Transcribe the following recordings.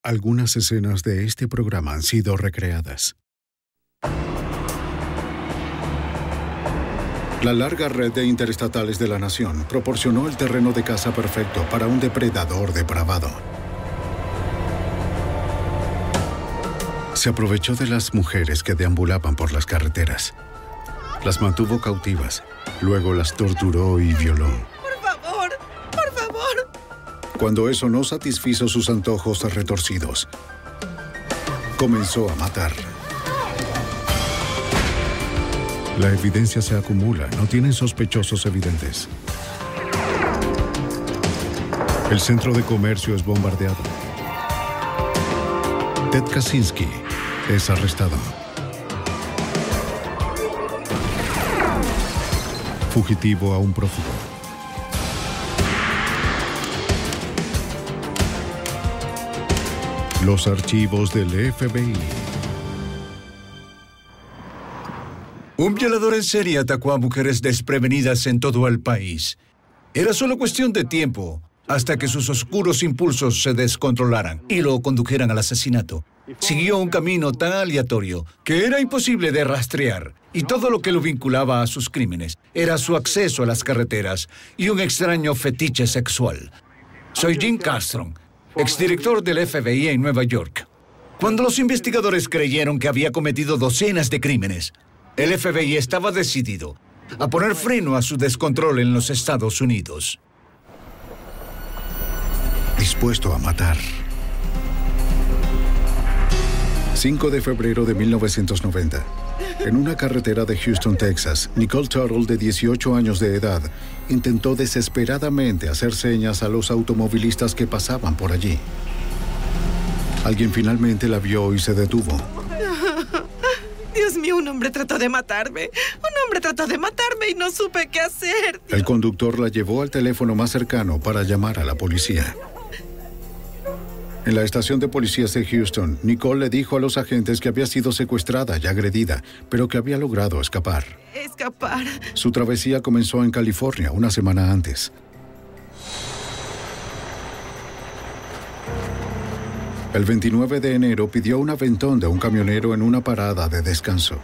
Algunas escenas de este programa han sido recreadas. La larga red de interestatales de la nación proporcionó el terreno de caza perfecto para un depredador depravado. Se aprovechó de las mujeres que deambulaban por las carreteras. Las mantuvo cautivas, luego las torturó y violó. ¡Por favor! ¡Por favor! Cuando eso no satisfizo sus antojos retorcidos, comenzó a matar. La evidencia se acumula, no tienen sospechosos evidentes. El centro de comercio es bombardeado. Ted Kaczynski es arrestado. Fugitivo a un prófugo. Los archivos del FBI. Un violador en serie atacó a mujeres desprevenidas en todo el país. Era solo cuestión de tiempo hasta que sus oscuros impulsos se descontrolaran y lo condujeran al asesinato. Siguió un camino tan aleatorio que era imposible de rastrear, y todo lo que lo vinculaba a sus crímenes era su acceso a las carreteras y un extraño fetiche sexual. Soy Jim Castron, exdirector del FBI en Nueva York. Cuando los investigadores creyeron que había cometido docenas de crímenes, el FBI estaba decidido a poner freno a su descontrol en los Estados Unidos. Dispuesto a matar. 5 de febrero de 1990. En una carretera de Houston, Texas, Nicole Tuttle, de 18 años de edad, intentó desesperadamente hacer señas a los automovilistas que pasaban por allí. Alguien finalmente la vio y se detuvo. Dios mío, un hombre trató de matarme. Un hombre trató de matarme y no supe qué hacer. El conductor la llevó al teléfono más cercano para llamar a la policía. En la estación de policías de Houston, Nicole le dijo a los agentes que había sido secuestrada y agredida, pero que había logrado escapar. Escapar. Su travesía comenzó en California una semana antes. El 29 de enero pidió un aventón de un camionero en una parada de descanso.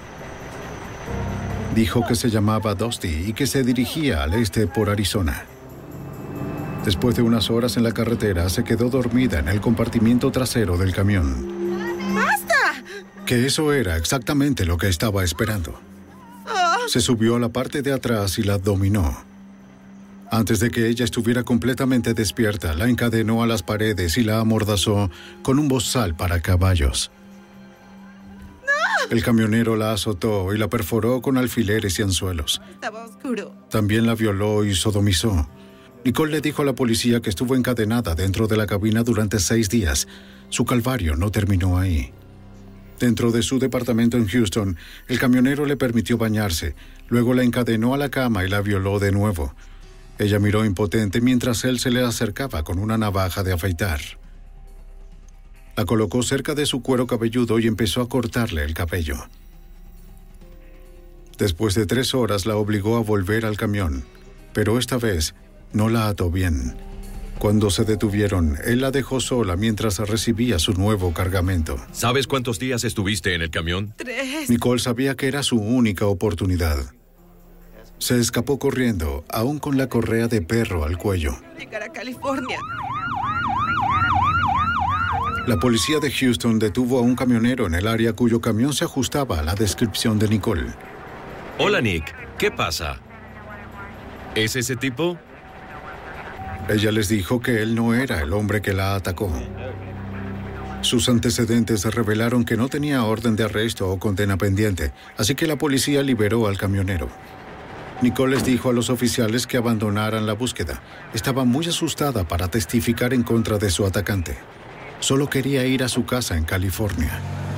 Dijo que se llamaba Dusty y que se dirigía al este por Arizona. Después de unas horas en la carretera, se quedó dormida en el compartimiento trasero del camión. ¡Basta! Que eso era exactamente lo que estaba esperando. Se subió a la parte de atrás y la dominó. Antes de que ella estuviera completamente despierta, la encadenó a las paredes y la amordazó con un bozal para caballos. El camionero la azotó y la perforó con alfileres y anzuelos. Estaba oscuro. También la violó y sodomizó. Nicole le dijo a la policía que estuvo encadenada dentro de la cabina durante 6 días. Su calvario no terminó ahí. Dentro de su departamento en Houston, el camionero le permitió bañarse. Luego la encadenó a la cama y la violó de nuevo. Ella miró impotente mientras él se le acercaba con una navaja de afeitar. La colocó cerca de su cuero cabelludo y empezó a cortarle el cabello. Después de 3 horas la obligó a volver al camión, pero esta vez no la ató bien. Cuando se detuvieron, él la dejó sola mientras recibía su nuevo cargamento. ¿Sabes cuántos días estuviste en el camión? 3. Nicole sabía que era su única oportunidad. Se escapó corriendo, aún con la correa de perro al cuello. Llegar a California. La policía de Houston detuvo a un camionero en el área cuyo camión se ajustaba a la descripción de Nicole. Hola, Nick. ¿Qué pasa? ¿Es ese tipo? Ella les dijo que él no era el hombre que la atacó. Sus antecedentes revelaron que no tenía orden de arresto o condena pendiente, así que la policía liberó al camionero. Nicole les dijo a los oficiales que abandonaran la búsqueda. Estaba muy asustada para testificar en contra de su atacante. Solo quería ir a su casa en California.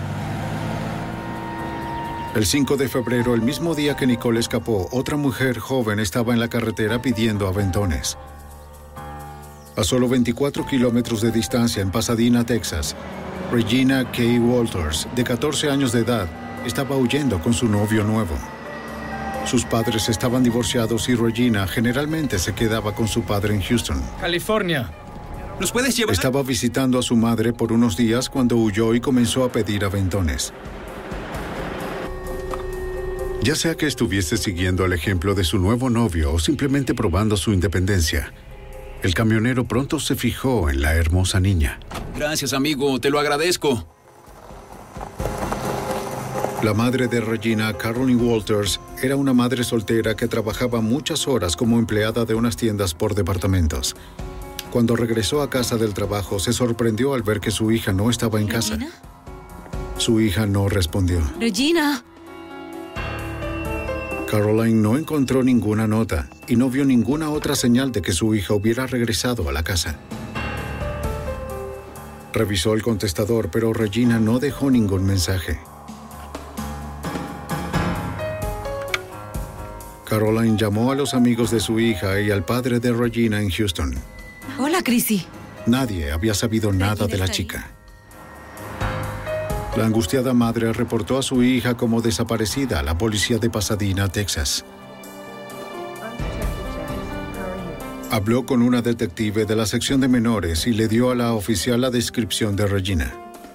El 5 de febrero, el mismo día que Nicole escapó, otra mujer joven estaba en la carretera pidiendo aventones. A solo 24 kilómetros de distancia, en Pasadena, Texas, Regina K. Walters, de 14 años de edad, estaba huyendo con su novio nuevo. Sus padres estaban divorciados y Regina generalmente se quedaba con su padre en Houston. California. ¿Nos puedes llevar? Estaba visitando a su madre por unos días cuando huyó y comenzó a pedir aventones. Ya sea que estuviese siguiendo el ejemplo de su nuevo novio o simplemente probando su independencia, el camionero pronto se fijó en la hermosa niña. Gracias, amigo. Te lo agradezco. La madre de Regina, Caroline Walters, era una madre soltera que trabajaba muchas horas como empleada de unas tiendas por departamentos. Cuando regresó a casa del trabajo, se sorprendió al ver que su hija no estaba en casa. ¿Regina? Su hija no respondió. ¡Regina! Caroline no encontró ninguna nota y no vio ninguna otra señal de que su hija hubiera regresado a la casa. Revisó el contestador, pero Regina no dejó ningún mensaje. Caroline llamó a los amigos de su hija y al padre de Regina en Houston. Hola, Chrissy. Nadie había sabido nada de la chica. La angustiada madre reportó a su hija como desaparecida a la policía de Pasadena, Texas. Habló con una detective de la sección de menores y le dio a la oficial la descripción de Regina.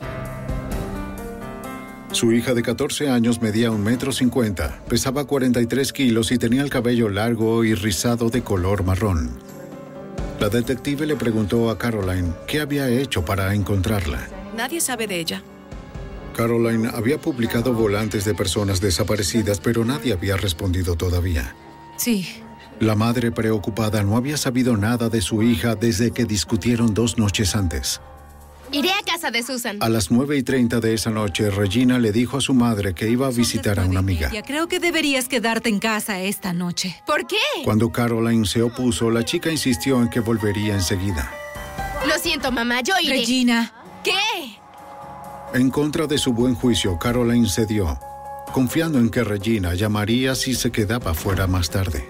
Su hija de 14 años medía 1,50 m, pesaba 43 kilos y tenía el cabello largo y rizado de color marrón. La detective le preguntó a Caroline qué había hecho para encontrarla. Nadie sabe de ella. Caroline había publicado volantes de personas desaparecidas, pero nadie había respondido todavía. Sí. La madre preocupada no había sabido nada de su hija desde que discutieron 2 noches antes. Iré a casa de Susan. A las 9:30 de esa noche, Regina le dijo a su madre que iba a visitar a una amiga. Creo que deberías quedarte en casa esta noche. ¿Por qué? Cuando Caroline se opuso, la chica insistió en que volvería enseguida. Lo siento, mamá, yo iré. Regina. ¿Qué? En contra de su buen juicio, Caroline cedió, confiando en que Regina llamaría si se quedaba fuera más tarde.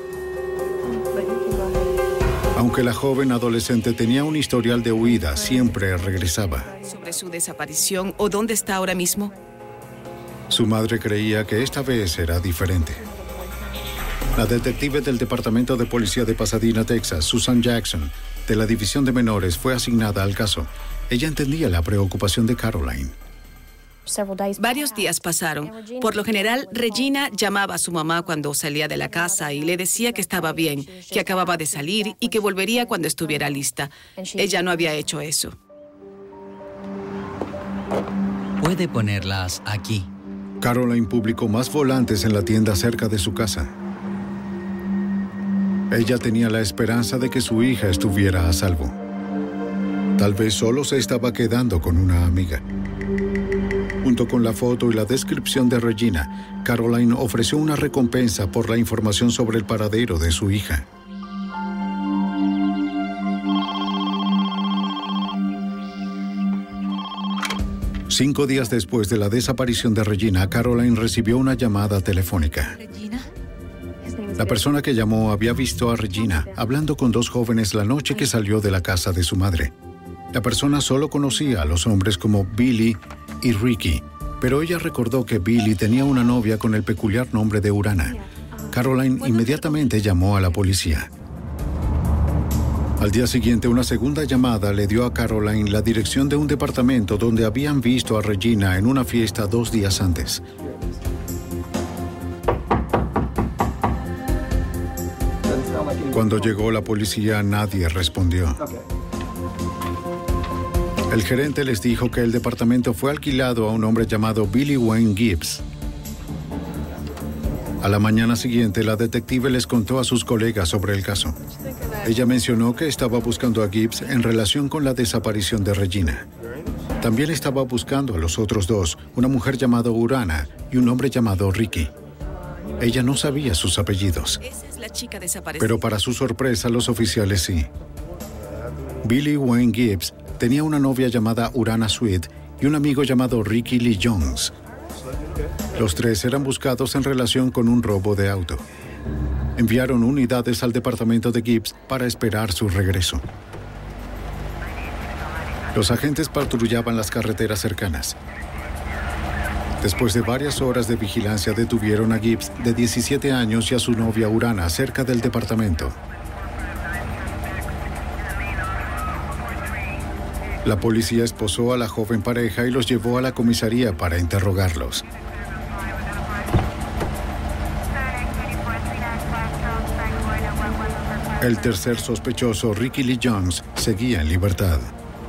Aunque la joven adolescente tenía un historial de huida, siempre regresaba. ¿Sobre su desaparición o dónde está ahora mismo? Su madre creía que esta vez era diferente. La detective del Departamento de Policía de Pasadena, Texas, Susan Jackson, de la División de Menores, fue asignada al caso. Ella entendía la preocupación de Caroline. Varios días pasaron. Por lo general, Regina llamaba a su mamá cuando salía de la casa y le decía que estaba bien, que acababa de salir y que volvería cuando estuviera lista. Ella no había hecho eso. Puede ponerlas aquí. Caroline publicó más volantes en la tienda cerca de su casa. Ella tenía la esperanza de que su hija estuviera a salvo. Tal vez solo se estaba quedando con una amiga. Junto con la foto y la descripción de Regina, Caroline ofreció una recompensa por la información sobre el paradero de su hija. Cinco días después de la desaparición de Regina, Caroline recibió una llamada telefónica. ¿Regina? La persona que llamó había visto a Regina hablando con 2 jóvenes la noche que salió de la casa de su madre. La persona solo conocía a los hombres como Billy y Ricky, pero ella recordó que Billy tenía una novia con el peculiar nombre de Urana. Caroline inmediatamente llamó a la policía. Al día siguiente, una segunda llamada le dio a Caroline la dirección de un departamento donde habían visto a Regina en una fiesta 2 días antes. Cuando llegó la policía, nadie respondió. El gerente les dijo que el departamento fue alquilado a un hombre llamado Billy Wayne Gibbs. A la mañana siguiente, la detective les contó a sus colegas sobre el caso. Ella mencionó que estaba buscando a Gibbs en relación con la desaparición de Regina. También estaba buscando a los otros 2, una mujer llamada Urana y un hombre llamado Ricky. Ella no sabía sus apellidos, Esa es la chica desaparecida. pero para su sorpresa, los oficiales sí. Billy Wayne Gibbs tenía una novia llamada Urana Sweet y un amigo llamado Ricky Lee Jones. Los 3 eran buscados en relación con un robo de auto. Enviaron unidades al departamento de Gibbs para esperar su regreso. Los agentes patrullaban las carreteras cercanas. Después de varias horas de vigilancia, detuvieron a Gibbs, de 17 años, y a su novia Urana cerca del departamento. La policía esposó a la joven pareja y los llevó a la comisaría para interrogarlos. El tercer sospechoso, Ricky Lee Jones, seguía en libertad.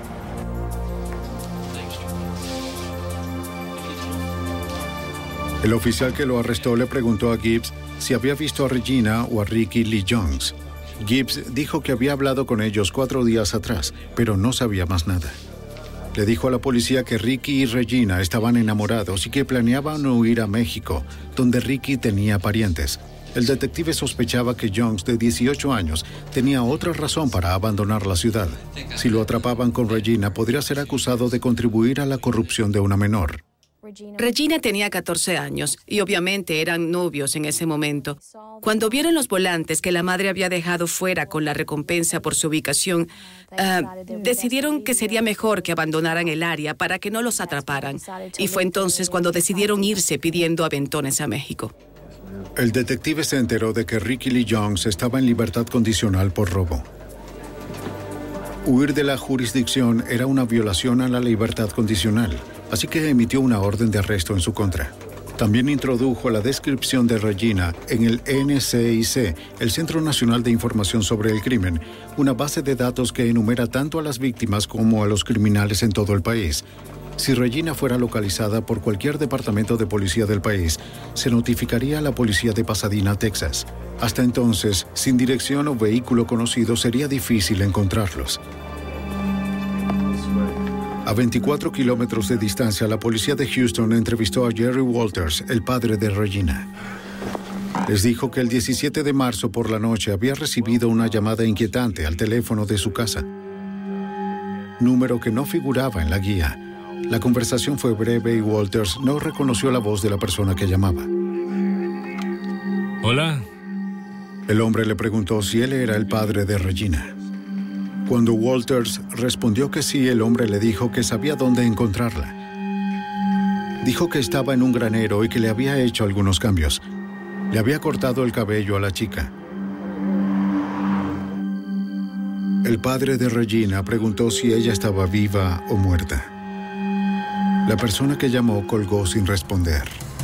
El oficial que lo arrestó le preguntó a Gibbs si había visto a Regina o a Ricky Lee Jones. Gibbs dijo que había hablado con ellos 4 días atrás, pero no sabía más nada. Le dijo a la policía que Ricky y Regina estaban enamorados y que planeaban huir a México, donde Ricky tenía parientes. El detective sospechaba que Jones, de 18 años, tenía otra razón para abandonar la ciudad. Si lo atrapaban con Regina, podría ser acusado de contribuir a la corrupción de una menor. Regina tenía 14 años y obviamente eran novios en ese momento. Cuando vieron los volantes que la madre había dejado fuera con la recompensa por su ubicación, decidieron que sería mejor que abandonaran el área para que no los atraparan. Y fue entonces cuando decidieron irse pidiendo aventones a México. El detective se enteró de que Ricky Lee Jones estaba en libertad condicional por robo. Huir de la jurisdicción era una violación a la libertad condicional, así que emitió una orden de arresto en su contra. También introdujo la descripción de Regina en el NCIC, el Centro Nacional de Información sobre el Crimen, una base de datos que enumera tanto a las víctimas como a los criminales en todo el país. Si Regina fuera localizada por cualquier departamento de policía del país, se notificaría a la policía de Pasadena, Texas. Hasta entonces, sin dirección o vehículo conocido, sería difícil encontrarlos. A 24 kilómetros de distancia, la policía de Houston entrevistó a Jerry Walters, el padre de Regina. Les dijo que el 17 de marzo por la noche había recibido una llamada inquietante al teléfono de su casa, número que no figuraba en la guía. La conversación fue breve y Walters no reconoció la voz de la persona que llamaba. Hola. El hombre le preguntó si él era el padre de Regina. Cuando Walters respondió que sí, el hombre le dijo que sabía dónde encontrarla. Dijo que estaba en un granero y que le había hecho algunos cambios. Le había cortado el cabello a la chica. El padre de Regina preguntó si ella estaba viva o muerta. La persona que llamó colgó sin responder.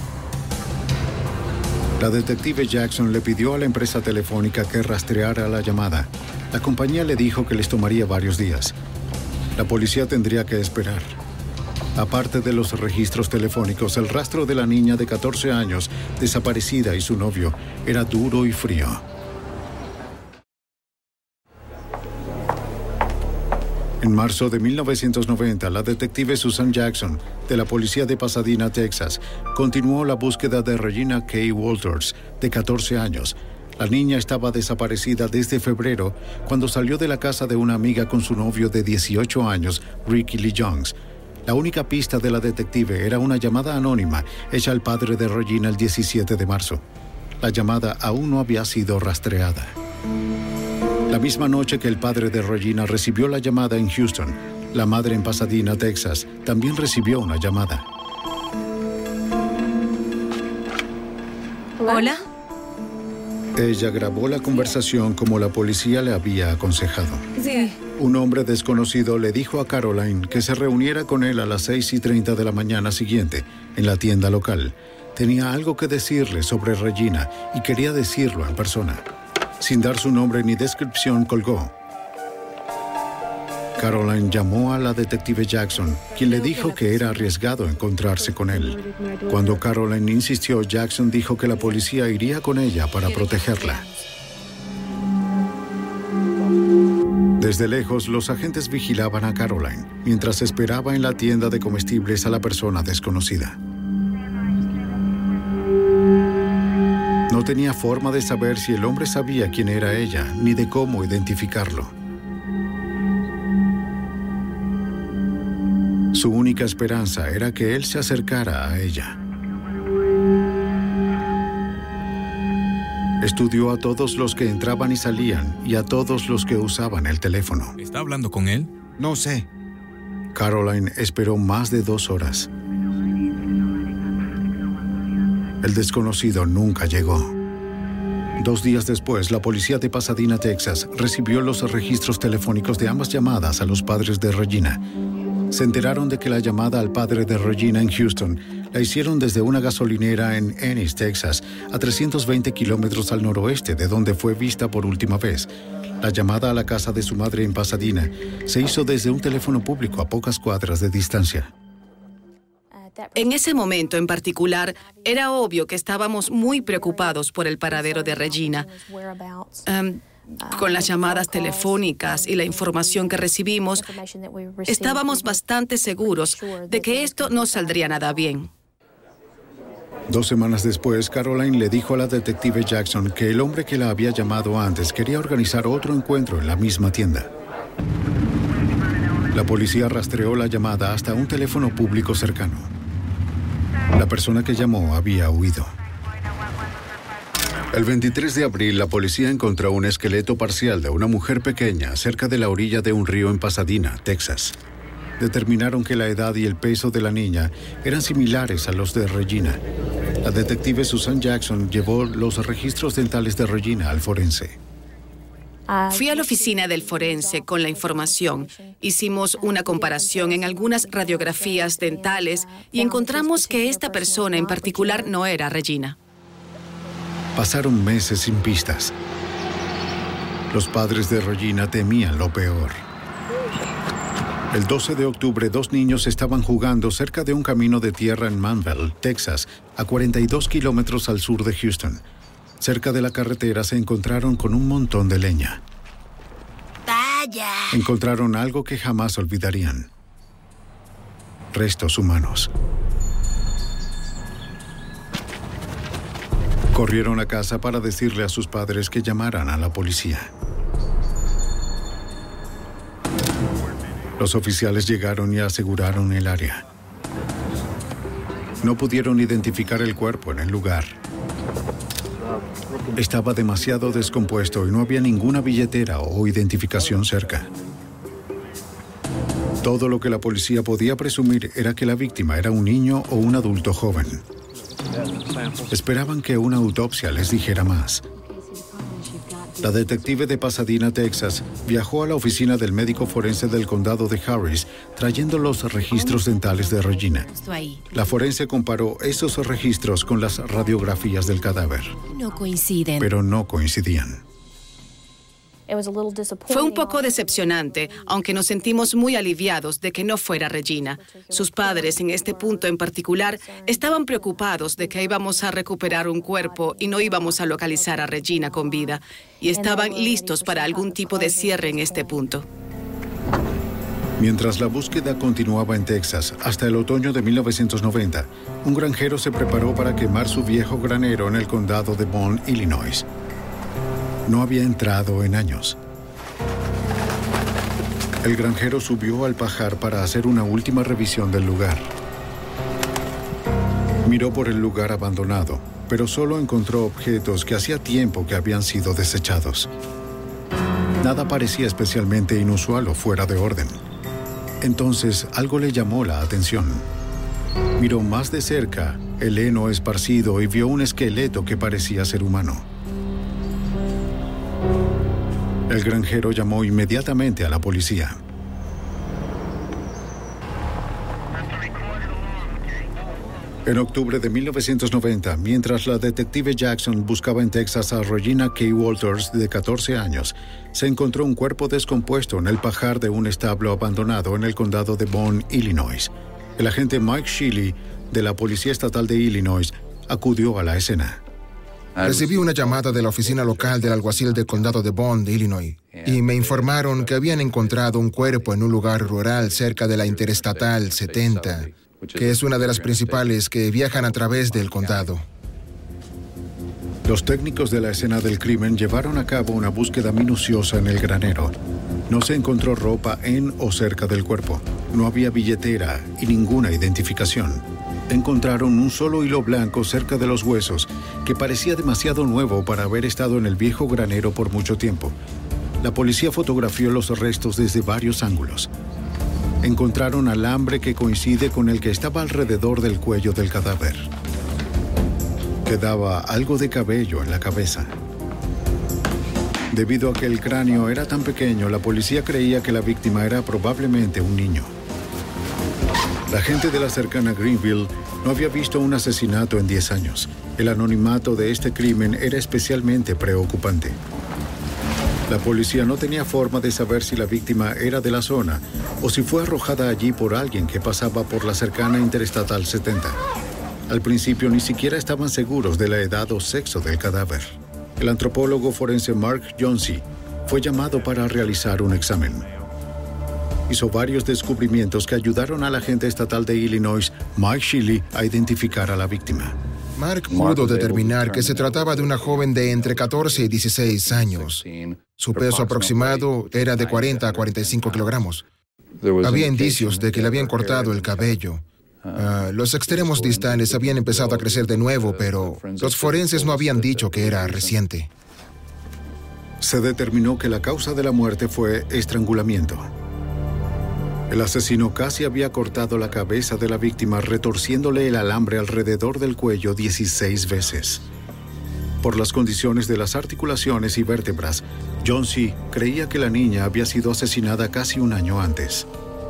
La detective Jackson le pidió a la empresa telefónica que rastreara la llamada. La compañía le dijo que les tomaría varios días. La policía tendría que esperar. Aparte de los registros telefónicos, el rastro de la niña de 14 años, desaparecida, y su novio, era duro y frío. En marzo de 1990, la detective Susan Jackson, de la policía de Pasadena, Texas, continuó la búsqueda de Regina K. Walters, de 14 años. La niña estaba desaparecida desde febrero, cuando salió de la casa de una amiga con su novio de 18 años, Ricky Lee Jones. La única pista de la detective era una llamada anónima hecha al padre de Regina el 17 de marzo. La llamada aún no había sido rastreada. La misma noche que el padre de Regina recibió la llamada en Houston, la madre en Pasadena, Texas, también recibió una llamada. ¿Hola? Ella grabó la conversación como la policía le había aconsejado. Sí. Un hombre desconocido le dijo a Caroline que se reuniera con él a las 6:30 de la mañana siguiente en la tienda local. Tenía algo que decirle sobre Regina y quería decirlo en persona. Sin dar su nombre ni descripción, colgó. Caroline llamó a la detective Jackson, quien le dijo que era arriesgado encontrarse con él. Cuando Caroline insistió, Jackson dijo que la policía iría con ella para protegerla. Desde lejos, los agentes vigilaban a Caroline, mientras esperaba en la tienda de comestibles a la persona desconocida. No tenía forma de saber si el hombre sabía quién era ella, ni de cómo identificarlo. Su única esperanza era que él se acercara a ella. Estudió a todos los que entraban y salían y a todos los que usaban el teléfono. ¿Está hablando con él? No sé. Caroline esperó más de 2 horas. El desconocido nunca llegó. 2 días después, la policía de Pasadena, Texas, recibió los registros telefónicos de ambas llamadas a los padres de Regina. Se enteraron de que la llamada al padre de Regina en Houston la hicieron desde una gasolinera en Ennis, Texas, a 320 kilómetros al noroeste de donde fue vista por última vez. La llamada a la casa de su madre en Pasadena se hizo desde un teléfono público a pocas cuadras de distancia. En ese momento en particular, era obvio que estábamos muy preocupados por el paradero de Regina. Con las llamadas telefónicas y la información que recibimos, estábamos bastante seguros de que esto no saldría nada bien. 2 semanas después, Caroline le dijo a la detective Jackson que el hombre que la había llamado antes quería organizar otro encuentro en la misma tienda. La policía rastreó la llamada hasta un teléfono público cercano. La persona que llamó había huido. El 23 de abril, la policía encontró un esqueleto parcial de una mujer pequeña cerca de la orilla de un río en Pasadena, Texas. Determinaron que la edad y el peso de la niña eran similares a los de Regina. La detective Susan Jackson llevó los registros dentales de Regina al forense. Fui a la oficina del forense con la información. Hicimos una comparación en algunas radiografías dentales y encontramos que esta persona en particular no era Regina. Pasaron meses sin pistas. Los padres de Regina temían lo peor. El 12 de octubre, 2 niños estaban jugando cerca de un camino de tierra en Manvel, Texas, a 42 kilómetros al sur de Houston. Cerca de la carretera se encontraron con un montón de leña. ¡Vaya! Encontraron algo que jamás olvidarían. Restos humanos. Corrieron a casa para decirle a sus padres que llamaran a la policía. Los oficiales llegaron y aseguraron el área. No pudieron identificar el cuerpo en el lugar. Estaba demasiado descompuesto y no había ninguna billetera o identificación cerca. Todo lo que la policía podía presumir era que la víctima era un niño o un adulto joven. Esperaban que una autopsia les dijera más. La detective de Pasadena, Texas, viajó a la oficina del médico forense del condado de Harris, trayendo los registros dentales de Regina. La forense comparó esos registros con las radiografías del cadáver. No coinciden. Pero no coincidían. Fue un poco decepcionante, aunque nos sentimos muy aliviados de que no fuera Regina. Sus padres, en este punto en particular, estaban preocupados de que íbamos a recuperar un cuerpo y no íbamos a localizar a Regina con vida, y estaban listos para algún tipo de cierre en este punto. Mientras la búsqueda continuaba en Texas, hasta el otoño de 1990, un granjero se preparó para quemar su viejo granero en el condado de Bond, Illinois. No había entrado en años. El granjero subió al pajar para hacer una última revisión del lugar. Miró por el lugar abandonado, pero solo encontró objetos que hacía tiempo que habían sido desechados. Nada parecía especialmente inusual o fuera de orden. Entonces, algo le llamó la atención. Miró más de cerca el heno esparcido y vio un esqueleto que parecía ser humano. El granjero llamó inmediatamente a la policía. En octubre de 1990, mientras la detective Jackson buscaba en Texas a Regina K. Walters, de 14 años, se encontró un cuerpo descompuesto en el pajar de un establo abandonado en el condado de Bond, Illinois. El agente Mike Shealy, de la Policía Estatal de Illinois, acudió a la escena. Recibí una llamada de la oficina local del alguacil del condado de Bond, Illinois, y me informaron que habían encontrado un cuerpo en un lugar rural cerca de la Interestatal 70, que es una de las principales que viajan a través del condado. Los técnicos de la escena del crimen llevaron a cabo una búsqueda minuciosa en el granero. No se encontró ropa en o cerca del cuerpo. No había billetera y ninguna identificación. Encontraron un solo hilo blanco cerca de los huesos que parecía demasiado nuevo para haber estado en el viejo granero por mucho tiempo. La policía fotografió los restos desde varios ángulos. Encontraron alambre que coincide con el que estaba alrededor del cuello del cadáver. Quedaba algo de cabello en la cabeza. Debido a que el cráneo era tan pequeño, la policía creía que la víctima era probablemente un niño. La gente de la cercana Greenville no había visto un asesinato en 10 años. El anonimato de este crimen era especialmente preocupante. La policía no tenía forma de saber si la víctima era de la zona o si fue arrojada allí por alguien que pasaba por la cercana Interestatal 70. Al principio ni siquiera estaban seguros de la edad o sexo del cadáver. El antropólogo forense Mark Johnsey fue llamado para realizar un examen. Hizo varios descubrimientos que ayudaron al agente estatal de Illinois, Mike Shelley, a identificar a la víctima. Mark pudo determinar que se trataba de una joven de entre 14 y 16 años. Su peso aproximado era de 40 a 45 kilogramos. Había indicios de que le habían cortado el cabello. Los extremos distales habían empezado a crecer de nuevo, pero los forenses no habían dicho que era reciente. Se determinó que la causa de la muerte fue estrangulamiento. El asesino casi había cortado la cabeza de la víctima retorciéndole el alambre alrededor del cuello 16 veces. Por las condiciones de las articulaciones y vértebras, Johnsey creía que la niña había sido asesinada casi un año antes.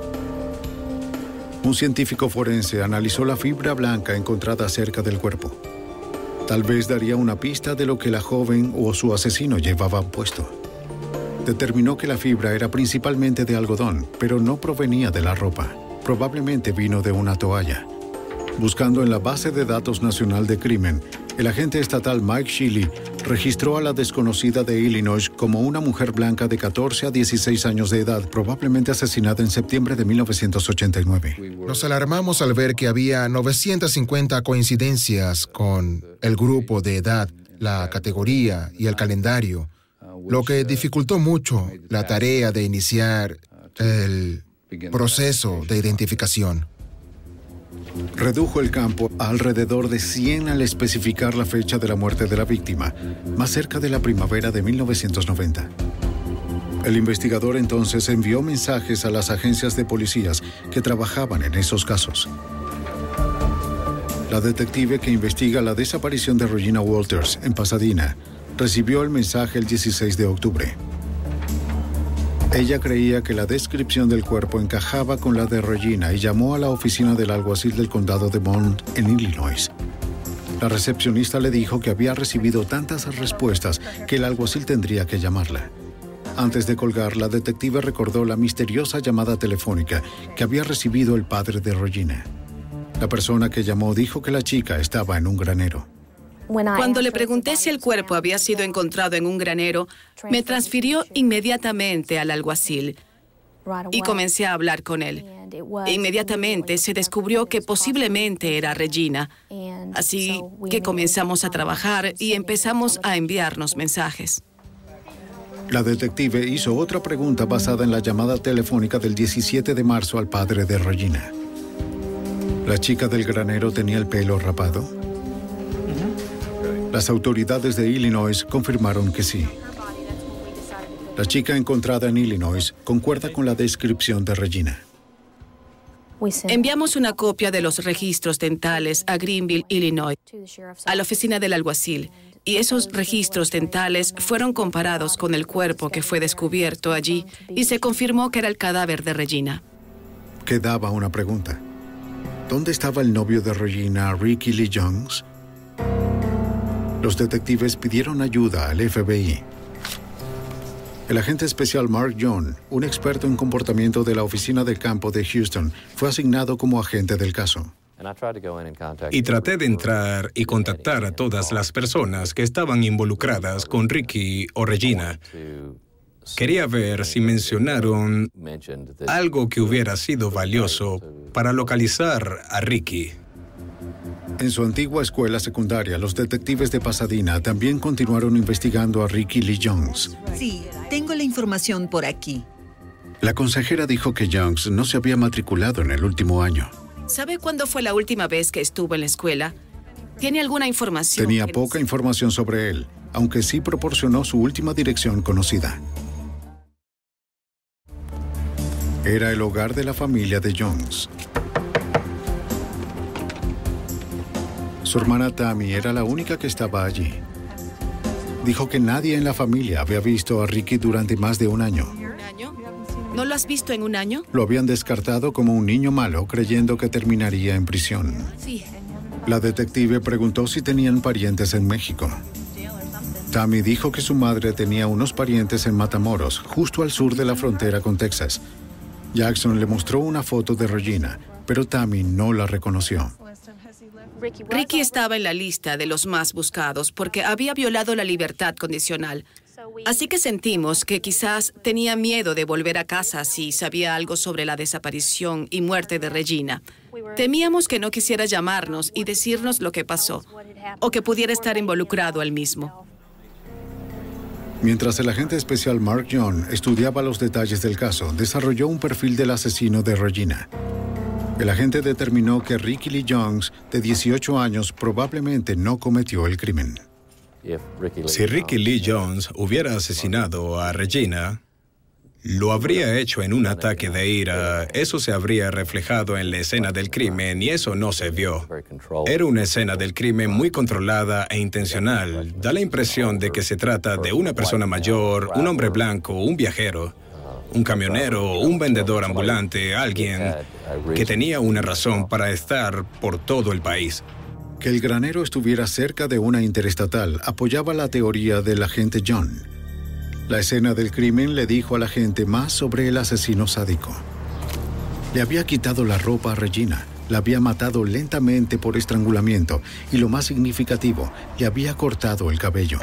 Un científico forense analizó la fibra blanca encontrada cerca del cuerpo. Tal vez daría una pista de lo que la joven o su asesino llevaban puesto. Determinó que la fibra era principalmente de algodón, pero no provenía de la ropa. Probablemente vino de una toalla. Buscando en la base de datos nacional de crimen, el agente estatal Mike Shelley registró a la desconocida de Illinois como una mujer blanca de 14 a 16 años de edad, probablemente asesinada en septiembre de 1989. Nos alarmamos al ver que había 950 coincidencias con el grupo de edad, la categoría y el calendario, lo que dificultó mucho la tarea de iniciar el proceso de identificación. Redujo el campo a alrededor de 100 al especificar la fecha de la muerte de la víctima, más cerca de la primavera de 1990. El investigador entonces envió mensajes a las agencias de policías que trabajaban en esos casos. La detective que investiga la desaparición de Regina Walters en Pasadena recibió el mensaje el 16 de octubre. Ella creía que la descripción del cuerpo encajaba con la de Regina y llamó a la oficina del alguacil del condado de Bond en Illinois. La recepcionista le dijo que había recibido tantas respuestas que el alguacil tendría que llamarla. Antes de colgar, la detective recordó la misteriosa llamada telefónica que había recibido el padre de Regina. La persona que llamó dijo que la chica estaba en un granero. Cuando le pregunté si el cuerpo había sido encontrado en un granero, me transfirió inmediatamente al alguacil y comencé a hablar con él. Inmediatamente se descubrió que posiblemente era Regina, así que comenzamos a trabajar y empezamos a enviarnos mensajes. La detective hizo otra pregunta basada en la llamada telefónica del 17 de marzo al padre de Regina. ¿La chica del granero tenía el pelo rapado? Las autoridades de Illinois confirmaron que sí. La chica encontrada en Illinois concuerda con la descripción de Regina. Enviamos una copia de los registros dentales a Greenville, Illinois, a la oficina del alguacil, y esos registros dentales fueron comparados con el cuerpo que fue descubierto allí y se confirmó que era el cadáver de Regina. Quedaba una pregunta. ¿Dónde estaba el novio de Regina, Ricky Lee Jones? Los detectives pidieron ayuda al FBI. El agente especial Mark John, un experto en comportamiento de la oficina de campo de Houston, fue asignado como agente del caso. Y traté de entrar y contactar a todas las personas que estaban involucradas con Ricky o Regina. Quería ver si mencionaron algo que hubiera sido valioso para localizar a Ricky. En su antigua escuela secundaria, los detectives de Pasadena también continuaron investigando a Ricky Lee Jones. Sí, tengo la información por aquí. La consejera dijo que Jones no se había matriculado en el último año. ¿Sabe cuándo fue la última vez que estuvo en la escuela? ¿Tiene alguna información? Tenía poca información sobre él, aunque sí proporcionó su última dirección conocida. Era el hogar de la familia de Jones. Su hermana Tammy era la única que estaba allí. Dijo que nadie en la familia había visto a Ricky durante más de un año. ¿Un año? ¿No lo has visto en un año? Lo habían descartado como un niño malo, creyendo que terminaría en prisión. Sí. La detective preguntó si tenían parientes en México. Tammy dijo que su madre tenía unos parientes en Matamoros, justo al sur de la frontera con Texas. Jackson le mostró una foto de Regina, pero Tammy no la reconoció. Ricky estaba en la lista de los más buscados porque había violado la libertad condicional. Así que sentimos que quizás tenía miedo de volver a casa si sabía algo sobre la desaparición y muerte de Regina. Temíamos que no quisiera llamarnos y decirnos lo que pasó, o que pudiera estar involucrado él mismo. Mientras el agente especial Mark John estudiaba los detalles del caso, desarrolló un perfil del asesino de Regina. El agente determinó que Ricky Lee Jones, de 18 años, probablemente no cometió el crimen. Si Ricky Lee Jones hubiera asesinado a Regina, lo habría hecho en un ataque de ira. Eso se habría reflejado en la escena del crimen y eso no se vio. Era una escena del crimen muy controlada e intencional. Da la impresión de que se trata de una persona mayor, un hombre blanco, un viajero, un camionero, un vendedor ambulante, alguien que tenía una razón para estar por todo el país. Que el granero estuviera cerca de una interestatal apoyaba la teoría del agente John. La escena del crimen le dijo a la gente más sobre el asesino sádico. Le había quitado la ropa a Regina, la había matado lentamente por estrangulamiento y, lo más significativo, le había cortado el cabello.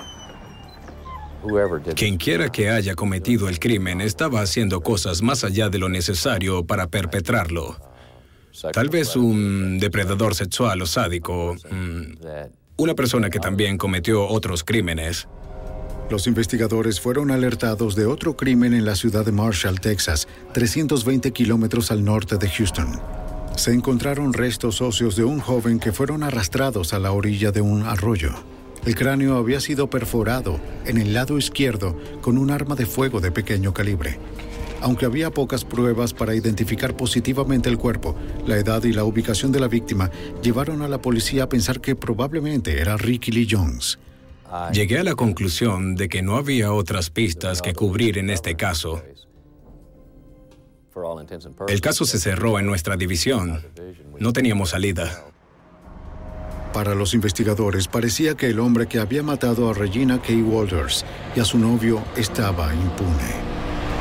Quien quiera que haya cometido el crimen estaba haciendo cosas más allá de lo necesario para perpetrarlo. Tal vez un depredador sexual o sádico, una persona que también cometió otros crímenes. Los investigadores fueron alertados de otro crimen en la ciudad de Marshall, Texas, 320 kilómetros al norte de Houston. Se encontraron restos óseos de un joven que fueron arrastrados a la orilla de un arroyo. El cráneo había sido perforado en el lado izquierdo con un arma de fuego de pequeño calibre. Aunque había pocas pruebas para identificar positivamente el cuerpo, la edad y la ubicación de la víctima llevaron a la policía a pensar que probablemente era Ricky Lee Jones. Llegué a la conclusión de que no había otras pistas que cubrir en este caso. El caso se cerró en nuestra división. No teníamos salida. Para los investigadores, parecía que el hombre que había matado a Regina K. Walters y a su novio estaba impune.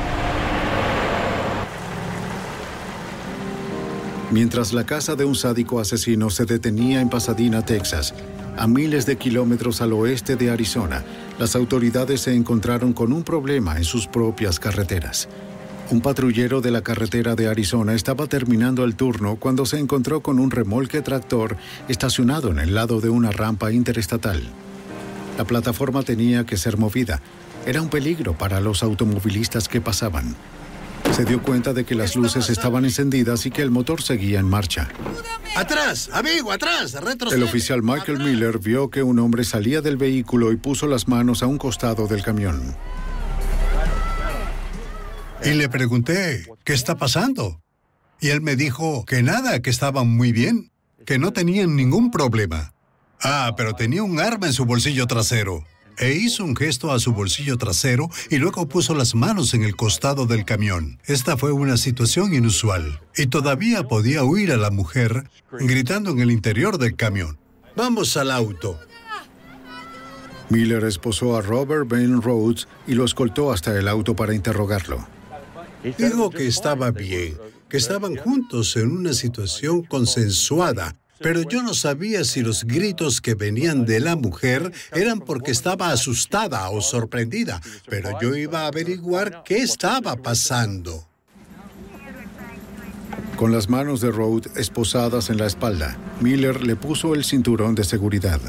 Mientras la casa de un sádico asesino se detenía en Pasadena, Texas, a miles de kilómetros al oeste de Arizona, las autoridades se encontraron con un problema en sus propias carreteras. Un patrullero de la carretera de Arizona estaba terminando el turno cuando se encontró con un remolque tractor estacionado en el lado de una rampa interestatal. La plataforma tenía que ser movida. Era un peligro para los automovilistas que pasaban. Se dio cuenta de que las luces estaban encendidas y que el motor seguía en marcha. ¡Atrás, amigo, atrás! ¡Retrocede! El oficial Michael Miller vio que un hombre salía del vehículo y puso las manos a un costado del camión. Y le pregunté, ¿qué está pasando? Y él me dijo que nada, que estaban muy bien, que no tenían ningún problema. Ah, pero tenía un arma en su bolsillo trasero. E hizo un gesto a su bolsillo trasero y luego puso las manos en el costado del camión. Esta fue una situación inusual. Y todavía podía oír a la mujer gritando en el interior del camión. ¡Vamos al auto! Miller esposó a Robert Ben Rhodes y lo escoltó hasta el auto para interrogarlo. Dijo que estaba bien, que estaban juntos en una situación consensuada. Pero yo no sabía si los gritos que venían de la mujer eran porque estaba asustada o sorprendida, pero yo iba a averiguar qué estaba pasando. Con las manos de Rhodes esposadas en la espalda, Miller le puso el cinturón de seguridad.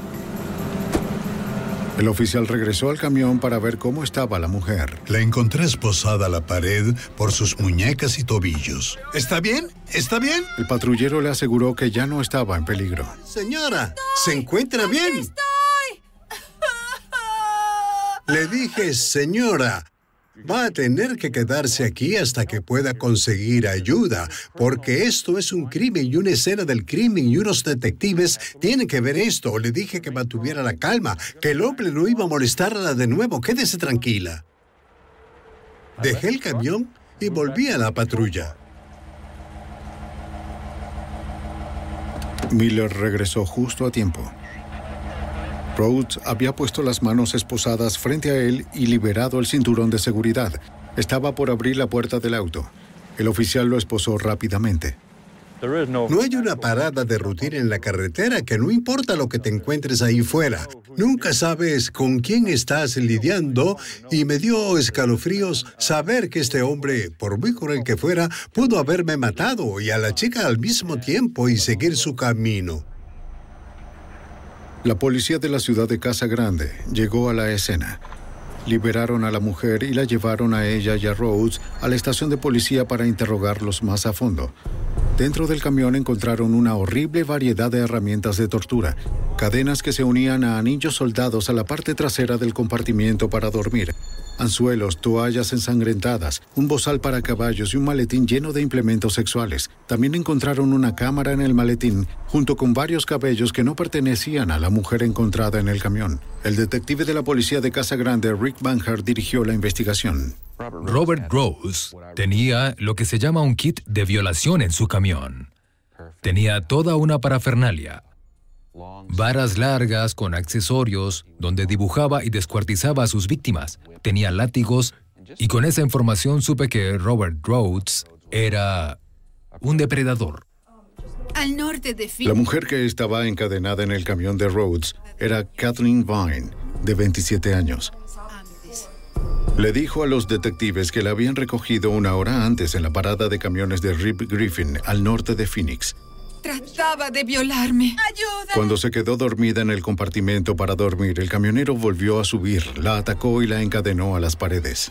El oficial regresó al camión para ver cómo estaba la mujer. La encontré esposada a la pared por sus muñecas y tobillos. ¿Está bien? ¿Está bien? El patrullero le aseguró que ya no estaba en peligro. Señora, ¿se encuentra bien? Le dije, señora, Va a tener que quedarse aquí hasta que pueda conseguir ayuda, porque esto es un crimen y una escena del crimen y unos detectives tienen que ver esto. Le dije que mantuviera la calma, que el hombre no iba a molestarla de nuevo. Quédese tranquila. Dejé el camión y volví a la patrulla. Miller regresó justo a tiempo. Rhodes había puesto las manos esposadas frente a él y liberado el cinturón de seguridad. Estaba por abrir la puerta del auto. El oficial lo esposó rápidamente. No hay una parada de rutina en la carretera que no importa lo que te encuentres ahí fuera. Nunca sabes con quién estás lidiando y me dio escalofríos saber que este hombre, por muy cruel que fuera, pudo haberme matado y a la chica al mismo tiempo y seguir su camino. La policía de la ciudad de Casa Grande llegó a la escena. Liberaron a la mujer y la llevaron a ella y a Rhodes a la estación de policía para interrogarlos más a fondo. Dentro del camión encontraron una horrible variedad de herramientas de tortura, cadenas que se unían a anillos soldados a la parte trasera del compartimiento para dormir, anzuelos, toallas ensangrentadas, un bozal para caballos y un maletín lleno de implementos sexuales. También encontraron una cámara en el maletín, junto con varios cabellos que no pertenecían a la mujer encontrada en el camión. El detective de la policía de Casa Grande, Rick Banhart, dirigió la investigación. Robert Rhodes tenía lo que se llama un kit de violación en su camión. Tenía toda una parafernalia. Varas largas con accesorios donde dibujaba y descuartizaba a sus víctimas. Tenía látigos y con esa información supe que Robert Rhodes era un depredador. Al norte de Phoenix. La mujer que estaba encadenada en el camión de Rhodes era Kathleen Vine, de 27 años. Le dijo a los detectives que la habían recogido una hora antes en la parada de camiones de Rip Griffin, al norte de Phoenix. Trataba de violarme. ¡Ayuda! Cuando se quedó dormida en el compartimento para dormir, el camionero volvió a subir, la atacó y la encadenó a las paredes.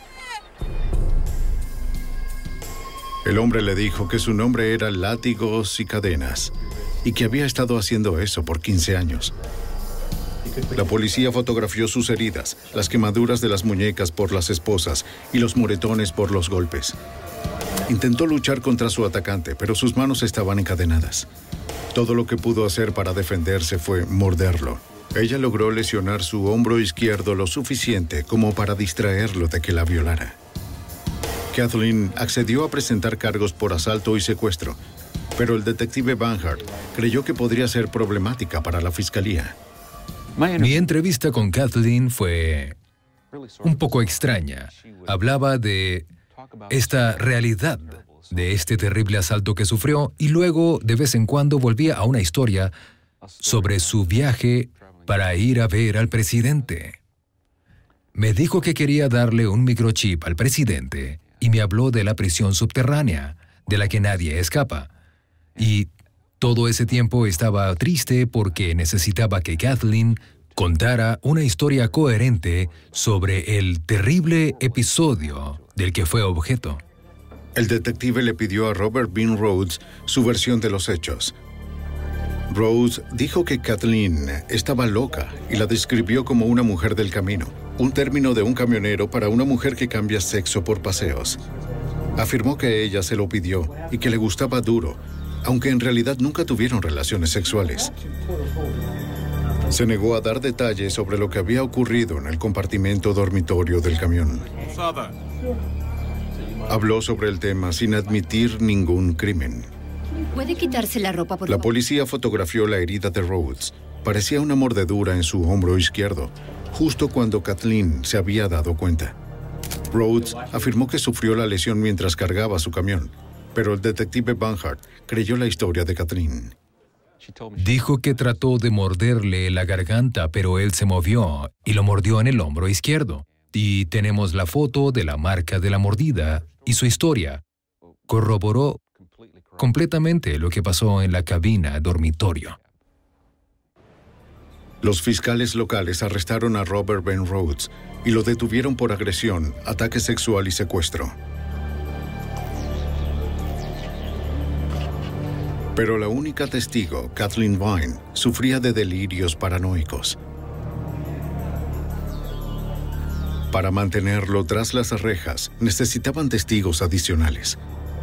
El hombre le dijo que su nombre era Látigos y Cadenas y que había estado haciendo eso por 15 años. La policía fotografió sus heridas, las quemaduras de las muñecas por las esposas y los moretones por los golpes. Intentó luchar contra su atacante, pero sus manos estaban encadenadas. Todo lo que pudo hacer para defenderse fue morderlo. Ella logró lesionar su hombro izquierdo lo suficiente como para distraerlo de que la violara. Kathleen accedió a presentar cargos por asalto y secuestro, pero el detective Banhart creyó que podría ser problemática para la fiscalía. Mi entrevista con Kathleen fue un poco extraña. Hablaba de esta realidad, de este terrible asalto que sufrió, y luego de vez en cuando volvía a una historia sobre su viaje para ir a ver al presidente. Me dijo que quería darle un microchip al presidente y me habló de la prisión subterránea, de la que nadie escapa. Y todo ese tiempo estaba triste porque necesitaba que Kathleen contara una historia coherente sobre el terrible episodio del que fue objeto. El detective le pidió a Robert Bean Rhodes su versión de los hechos. Rhodes dijo que Kathleen estaba loca y la describió como una mujer del camino, un término de un camionero para una mujer que cambia sexo por paseos. Afirmó que ella se lo pidió y que le gustaba duro, aunque en realidad nunca tuvieron relaciones sexuales. Se negó a dar detalles sobre lo que había ocurrido en el compartimento dormitorio del camión. Habló sobre el tema sin admitir ningún crimen. ¿Puede quitarse la ropa, por La favor? policía fotografió la herida de Rhodes. Parecía una mordedura en su hombro izquierdo, justo cuando Kathleen se había dado cuenta. Rhodes afirmó que sufrió la lesión mientras cargaba su camión, pero el detective Banhart creyó la historia de Kathleen. Dijo que trató de morderle la garganta, pero él se movió y lo mordió en el hombro izquierdo. Y tenemos la foto de la marca de la mordida y su historia. Corroboró completamente lo que pasó en la cabina dormitorio. Los fiscales locales arrestaron a Robert Ben Rhodes y lo detuvieron por agresión, ataque sexual y secuestro. Pero la única testigo, Kathleen Vine, sufría de delirios paranoicos. Para mantenerlo tras las rejas, necesitaban testigos adicionales.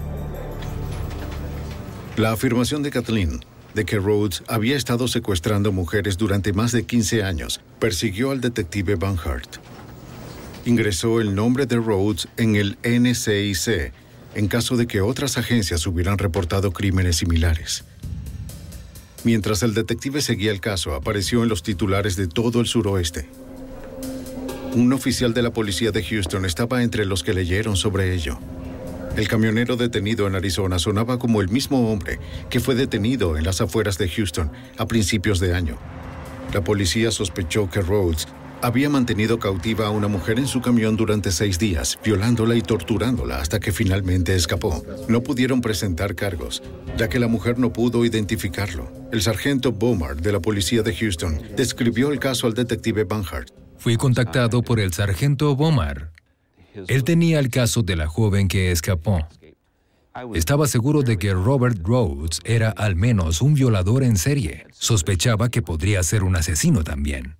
La afirmación de Kathleen de que Rhodes había estado secuestrando mujeres durante más de 15 años persiguió al detective Banhart. Ingresó el nombre de Rhodes en el NCIC en caso de que otras agencias hubieran reportado crímenes similares. Mientras el detective seguía el caso, apareció en los titulares de todo el suroeste. Un oficial de la policía de Houston estaba entre los que leyeron sobre ello. El camionero detenido en Arizona sonaba como el mismo hombre que fue detenido en las afueras de Houston a principios de año. La policía sospechó que Rhodes había mantenido cautiva a una mujer en su camión durante 6 días, violándola y torturándola hasta que finalmente escapó. No pudieron presentar cargos, ya que la mujer no pudo identificarlo. El sargento Bomar de la policía de Houston describió el caso al detective Banhart. Fui contactado por el sargento Bomar. Él tenía el caso de la joven que escapó. Estaba seguro de que Robert Rhodes era al menos un violador en serie. Sospechaba que podría ser un asesino también.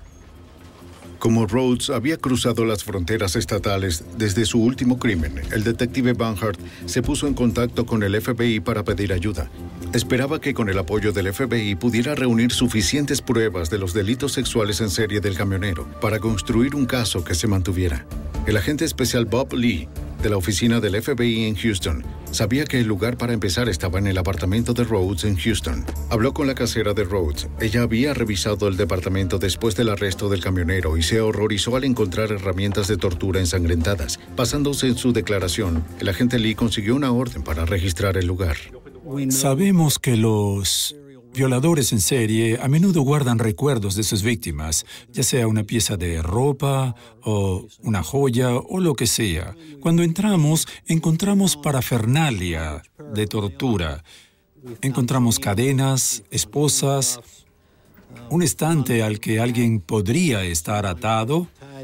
Como Rhodes había cruzado las fronteras estatales desde su último crimen, el detective Banhart se puso en contacto con el FBI para pedir ayuda. Esperaba que con el apoyo del FBI pudiera reunir suficientes pruebas de los delitos sexuales en serie del camionero para construir un caso que se mantuviera. El agente especial Bob Lee, de la oficina del FBI en Houston, sabía que el lugar para empezar estaba en el apartamento de Rhodes en Houston. Habló con la casera de Rhodes. Ella había revisado el departamento después del arresto del camionero y se horrorizó al encontrar herramientas de tortura ensangrentadas. Basándose en su declaración, el agente Lee consiguió una orden para registrar el lugar. Sabemos que los violadores en serie a menudo guardan recuerdos de sus víctimas, ya sea una pieza de ropa o una joya o lo que sea. Cuando encontramos parafernalia de tortura. Encontramos cadenas, esposas, un estante al que alguien podría estar atado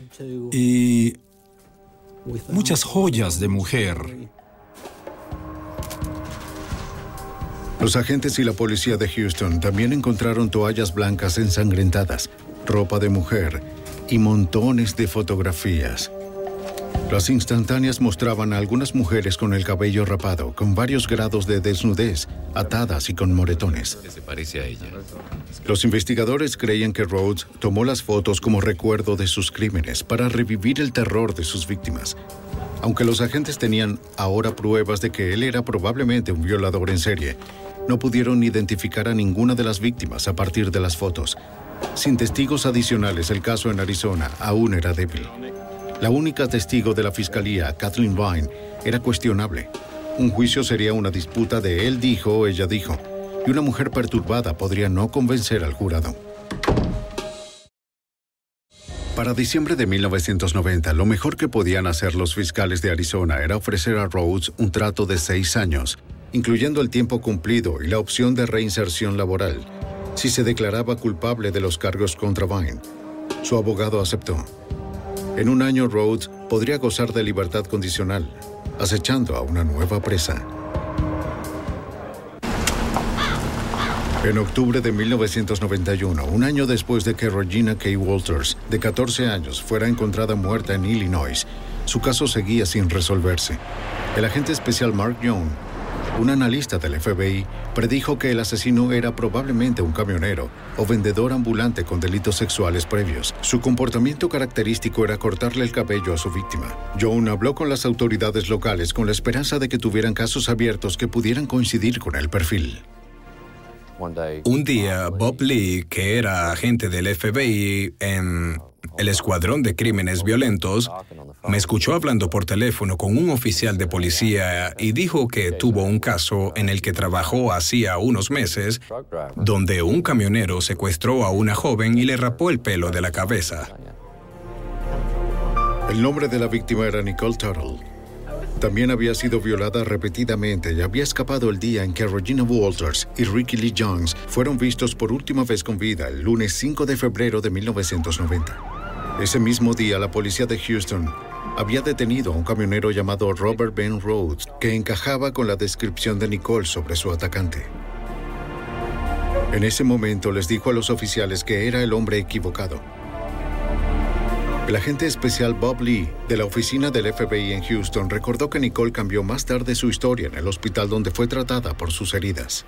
y muchas joyas de mujer. Los agentes y la policía de Houston también encontraron toallas blancas ensangrentadas, ropa de mujer y montones de fotografías. Las instantáneas mostraban a algunas mujeres con el cabello rapado, con varios grados de desnudez, atadas y con moretones. Se parece a ella. Los investigadores creían que Rhodes tomó las fotos como recuerdo de sus crímenes para revivir el terror de sus víctimas. Aunque los agentes tenían ahora pruebas de que él era probablemente un violador en serie, no pudieron identificar a ninguna de las víctimas a partir de las fotos. Sin testigos adicionales, el caso en Arizona aún era débil. La única testigo de la fiscalía, Kathleen Vine, era cuestionable. Un juicio sería una disputa de él dijo, ella dijo, y una mujer perturbada podría no convencer al jurado. Para diciembre de 1990, lo mejor que podían hacer los fiscales de Arizona era ofrecer a Rhodes un trato de 6 años, incluyendo el tiempo cumplido y la opción de reinserción laboral, si se declaraba culpable de los cargos contra Vine. Su abogado aceptó. En 1 año, Rhodes podría gozar de libertad condicional, acechando a una nueva presa. En octubre de 1991, un año después de que Regina K. Walters, de 14 años, fuera encontrada muerta en Illinois, su caso seguía sin resolverse. El agente especial Mark Young, un analista del FBI, predijo que el asesino era probablemente un camionero o vendedor ambulante con delitos sexuales previos. Su comportamiento característico era cortarle el cabello a su víctima. Young habló con las autoridades locales con la esperanza de que tuvieran casos abiertos que pudieran coincidir con el perfil. Un día, Bob Lee, que era agente del FBI en el Escuadrón de Crímenes Violentos, me escuchó hablando por teléfono con un oficial de policía y dijo que tuvo un caso en el que trabajó hacía unos meses, donde un camionero secuestró a una joven y le rapó el pelo de la cabeza. El nombre de la víctima era Nicole Tuttle. También había sido violada repetidamente y había escapado el día en que Regina Walters y Ricky Lee Jones fueron vistos por última vez con vida el lunes 5 de febrero de 1990. Ese mismo día, la policía de Houston había detenido a un camionero llamado Robert Ben Rhodes, que encajaba con la descripción de Nicole sobre su atacante. En ese momento les dijo a los oficiales que era el hombre equivocado. El agente especial Bob Lee, de la oficina del FBI en Houston, recordó que Nicole cambió más tarde su historia en el hospital donde fue tratada por sus heridas.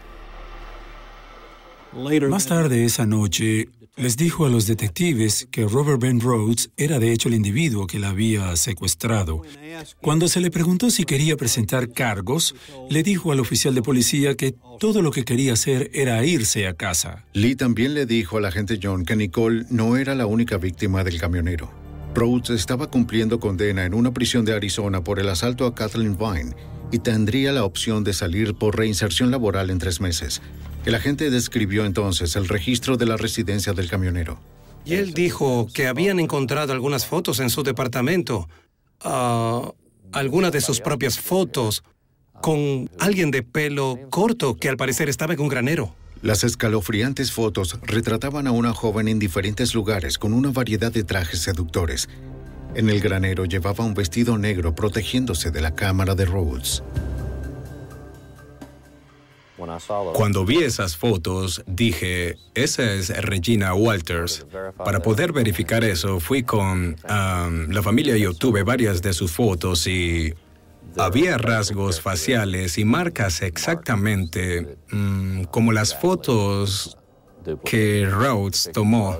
Más tarde esa noche, les dijo a los detectives que Robert Ben Rhodes era de hecho el individuo que la había secuestrado. Cuando se le preguntó si quería presentar cargos, le dijo al oficial de policía que todo lo que quería hacer era irse a casa. Lee también le dijo al agente John que Nicole no era la única víctima del camionero. Rhodes estaba cumpliendo condena en una prisión de Arizona por el asalto a Kathleen Vine y tendría la opción de salir por reinserción laboral en 3 meses. El agente describió entonces el registro de la residencia del camionero. Y él dijo que habían encontrado algunas fotos en su departamento, algunas de sus propias fotos, con alguien de pelo corto que al parecer estaba en un granero. Las escalofriantes fotos retrataban a una joven en diferentes lugares con una variedad de trajes seductores. En el granero llevaba un vestido negro protegiéndose de la cámara de Rhodes. Cuando vi esas fotos, dije, esa es Regina Walters. Para poder verificar eso, fui con la familia y obtuve varias de sus fotos y había rasgos faciales y marcas exactamente como las fotos que Rhodes tomó.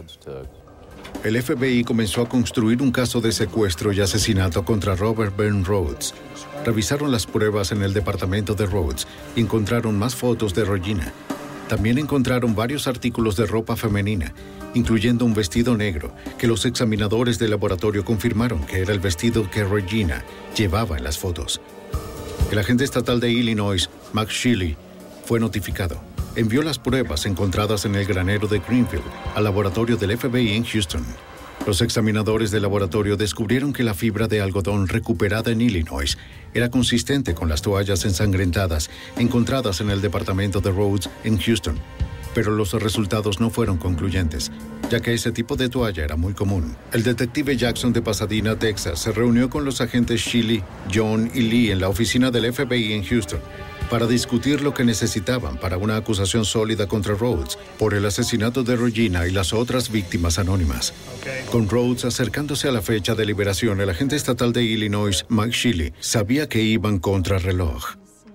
El FBI comenzó a construir un caso de secuestro y asesinato contra Robert Ben Rhodes. Revisaron las pruebas en el departamento de Rhodes y encontraron más fotos de Regina. También encontraron varios artículos de ropa femenina, incluyendo un vestido negro, que los examinadores del laboratorio confirmaron que era el vestido que Regina llevaba en las fotos. El agente estatal de Illinois, Max Sheely, fue notificado. Envió las pruebas encontradas en el granero de Greenfield al laboratorio del FBI en Houston. Los examinadores del laboratorio descubrieron que la fibra de algodón recuperada en Illinois era consistente con las toallas ensangrentadas encontradas en el departamento de Rhodes en Houston, pero los resultados no fueron concluyentes, ya que ese tipo de toalla era muy común. El detective Jackson de Pasadena, Texas, se reunió con los agentes Sheely, John y Lee en la oficina del FBI en Houston para discutir lo que necesitaban para una acusación sólida contra Rhodes por el asesinato de Regina y las otras víctimas anónimas. Con Rhodes acercándose a la fecha de liberación, el agente estatal de Illinois, Mike Sheely, sabía que iban contra reloj.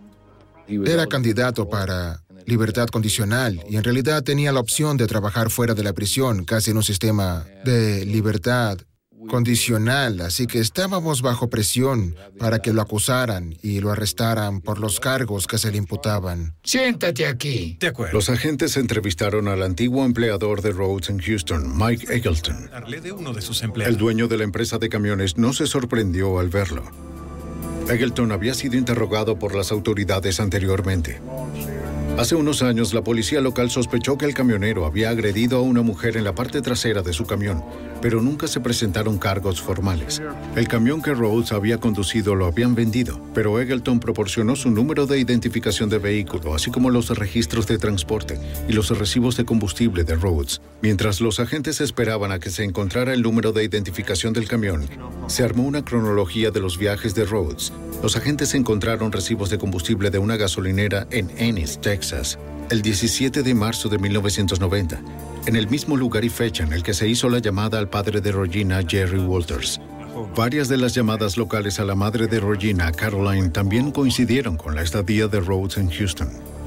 Era candidato para libertad condicional y en realidad tenía la opción de trabajar fuera de la prisión, casi en un sistema de libertad condicional, así que estábamos bajo presión para que lo acusaran y lo arrestaran por los cargos que se le imputaban. Siéntate aquí. De acuerdo. Los agentes entrevistaron al antiguo empleador de Rhodes en Houston, Mike Eggleton. De uno de sus empleados. El dueño de la empresa de camiones no se sorprendió al verlo. Eggleton había sido interrogado por las autoridades anteriormente. Hace unos años, la policía local sospechó que el camionero había agredido a una mujer en la parte trasera de su camión, pero nunca se presentaron cargos formales. El camión que Rhodes había conducido lo habían vendido, pero Eggleton proporcionó su número de identificación de vehículo, así como los registros de transporte y los recibos de combustible de Rhodes. Mientras los agentes esperaban a que se encontrara el número de identificación del camión, se armó una cronología de los viajes de Rhodes. Los agentes encontraron recibos de combustible de una gasolinera en Ennis, Texas, el 17 de marzo de 1990, en el mismo lugar y fecha en el que se hizo la llamada al padre de Regina, Jerry Walters. Varias de las llamadas locales a la madre de Regina, Caroline, también coincidieron con la estadía de Rhodes en Houston.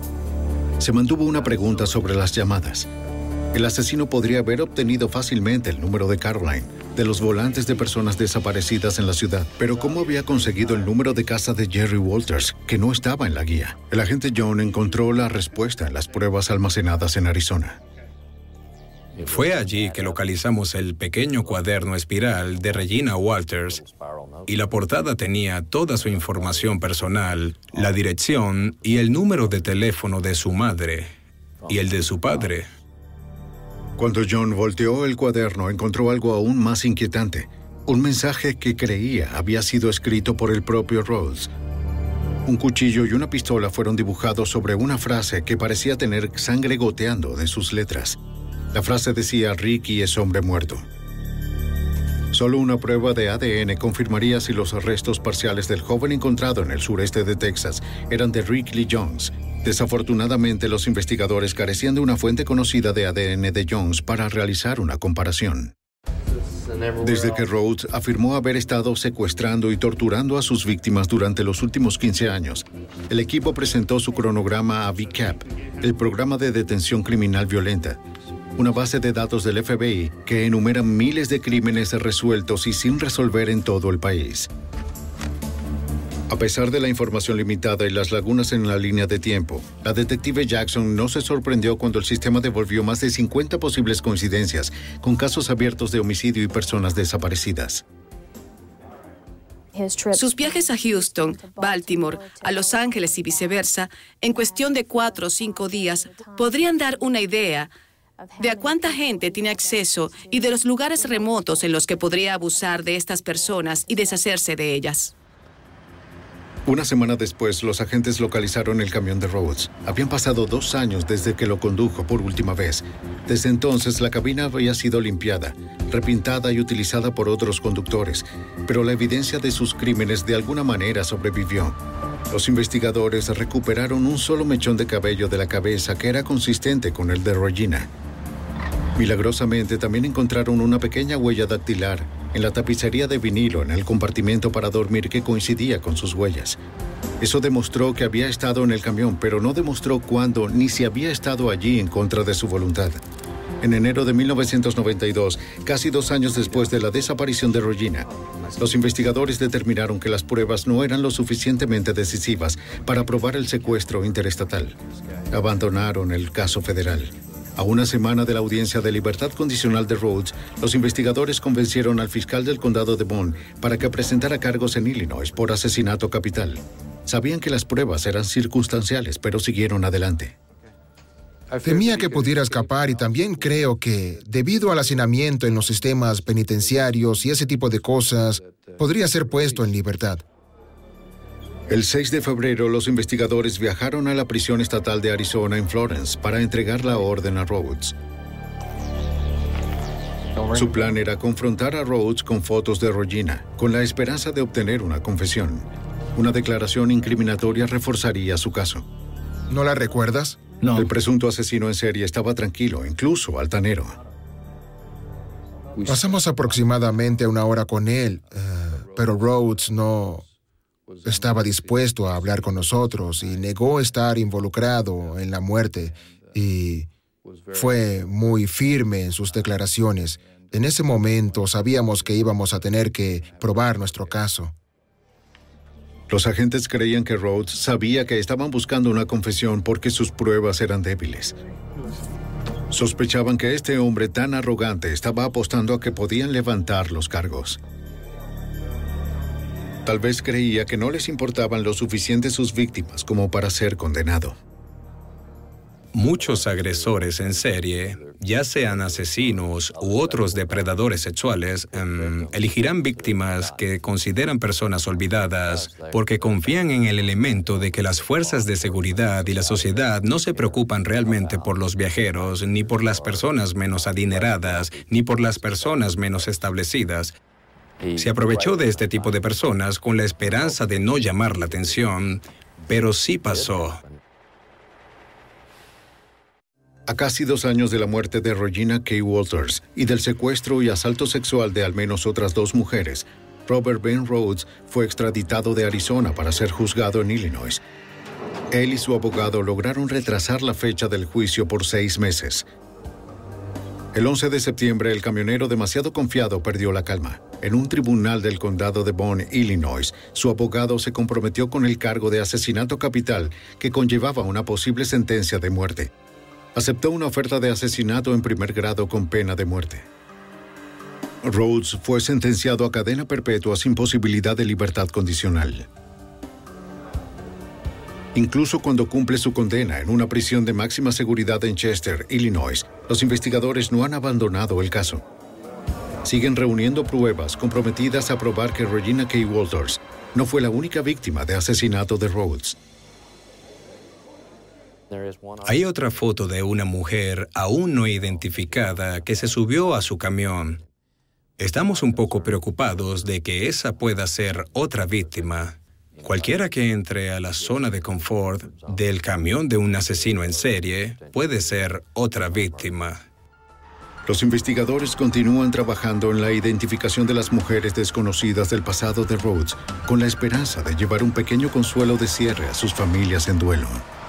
Se mantuvo una pregunta sobre las llamadas. El asesino podría haber obtenido fácilmente el número de Caroline, de los volantes de personas desaparecidas en la ciudad, pero ¿cómo había conseguido el número de casa de Jerry Walters, que no estaba en la guía? El agente John encontró la respuesta en las pruebas almacenadas en Arizona. Fue allí que localizamos el pequeño cuaderno espiral de Regina Walters y la portada tenía toda su información personal, la dirección y el número de teléfono de su madre y el de su padre. Cuando John volteó el cuaderno, encontró algo aún más inquietante. Un mensaje que creía había sido escrito por el propio Rhodes. Un cuchillo y una pistola fueron dibujados sobre una frase que parecía tener sangre goteando de sus letras. La frase decía: Ricky es hombre muerto. Solo una prueba de ADN confirmaría si los restos parciales del joven encontrado en el sureste de Texas eran de Rick Lee Jones. Desafortunadamente, los investigadores carecían de una fuente conocida de ADN de Jones para realizar una comparación. Desde que Rhodes afirmó haber estado secuestrando y torturando a sus víctimas durante los últimos 15 años, el equipo presentó su cronograma a VCAP, el Programa de Detención Criminal Violenta, una base de datos del FBI que enumera miles de crímenes resueltos y sin resolver en todo el país. A pesar de la información limitada y las lagunas en la línea de tiempo, la detective Jackson no se sorprendió cuando el sistema devolvió más de 50 posibles coincidencias con casos abiertos de homicidio y personas desaparecidas. Sus viajes a Houston, Baltimore, a Los Ángeles y viceversa, en cuestión de 4 o 5 días, podrían dar una idea de a cuánta gente tiene acceso y de los lugares remotos en los que podría abusar de estas personas y deshacerse de ellas. Una semana después, los agentes localizaron el camión de Rhodes. Habían pasado 2 años desde que lo condujo por última vez. Desde entonces, la cabina había sido limpiada, repintada y utilizada por otros conductores, pero la evidencia de sus crímenes de alguna manera sobrevivió. Los investigadores recuperaron un solo mechón de cabello de la cabeza que era consistente con el de Regina. Milagrosamente, también encontraron una pequeña huella dactilar en la tapicería de vinilo en el compartimento para dormir que coincidía con sus huellas. Eso demostró que había estado en el camión, pero no demostró cuándo ni si había estado allí en contra de su voluntad. En enero de 1992, casi 2 años después de la desaparición de Regina, los investigadores determinaron que las pruebas no eran lo suficientemente decisivas para probar el secuestro interestatal. Abandonaron el caso federal. A una semana de la audiencia de libertad condicional de Rhodes, los investigadores convencieron al fiscal del condado de Bond para que presentara cargos en Illinois por asesinato capital. Sabían que las pruebas eran circunstanciales, pero siguieron adelante. Temía que pudiera escapar y también creo que, debido al hacinamiento en los sistemas penitenciarios y ese tipo de cosas, podría ser puesto en libertad. El 6 de febrero, los investigadores viajaron a la prisión estatal de Arizona en Florence para entregar la orden a Rhodes. Su plan era confrontar a Rhodes con fotos de Regina, con la esperanza de obtener una confesión. Una declaración incriminatoria reforzaría su caso. ¿No la recuerdas? No. El presunto asesino en serie estaba tranquilo, incluso altanero. Pasamos aproximadamente 1 hora con él, pero Rhodes no estaba dispuesto a hablar con nosotros y negó estar involucrado en la muerte y fue muy firme en sus declaraciones. En ese momento sabíamos que íbamos a tener que probar nuestro caso. Los agentes creían que Rhodes sabía que estaban buscando una confesión porque sus pruebas eran débiles. Sospechaban que este hombre tan arrogante estaba apostando a que podían levantar los cargos. Tal vez creía que no les importaban lo suficiente sus víctimas como para ser condenado. Muchos agresores en serie, ya sean asesinos u otros depredadores sexuales, elegirán víctimas que consideran personas olvidadas porque confían en el elemento de que las fuerzas de seguridad y la sociedad no se preocupan realmente por los viajeros, ni por las personas menos adineradas, ni por las personas menos establecidas. Se aprovechó de este tipo de personas con la esperanza de no llamar la atención, pero sí pasó. A casi 2 años de la muerte de Regina K. Walters y del secuestro y asalto sexual de al menos otras 2 mujeres, Robert Ben Rhodes fue extraditado de Arizona para ser juzgado en Illinois. Él y su abogado lograron retrasar la fecha del juicio por 6 meses. El 11 de septiembre, el camionero demasiado confiado perdió la calma. En un tribunal del condado de Bond, Illinois, su abogado se comprometió con el cargo de asesinato capital que conllevaba una posible sentencia de muerte. Aceptó una oferta de asesinato en primer grado con pena de muerte. Rhodes fue sentenciado a cadena perpetua sin posibilidad de libertad condicional. Incluso cuando cumple su condena en una prisión de máxima seguridad en Chester, Illinois, los investigadores no han abandonado el caso. Siguen reuniendo pruebas comprometidas a probar que Regina K. Walters no fue la única víctima de asesinato de Rhodes. Hay otra foto de una mujer aún no identificada que se subió a su camión. Estamos un poco preocupados de que esa pueda ser otra víctima. Cualquiera que entre a la zona de confort del camión de un asesino en serie puede ser otra víctima. Los investigadores continúan trabajando en la identificación de las mujeres desconocidas del pasado de Rhodes, con la esperanza de llevar un pequeño consuelo de cierre a sus familias en duelo.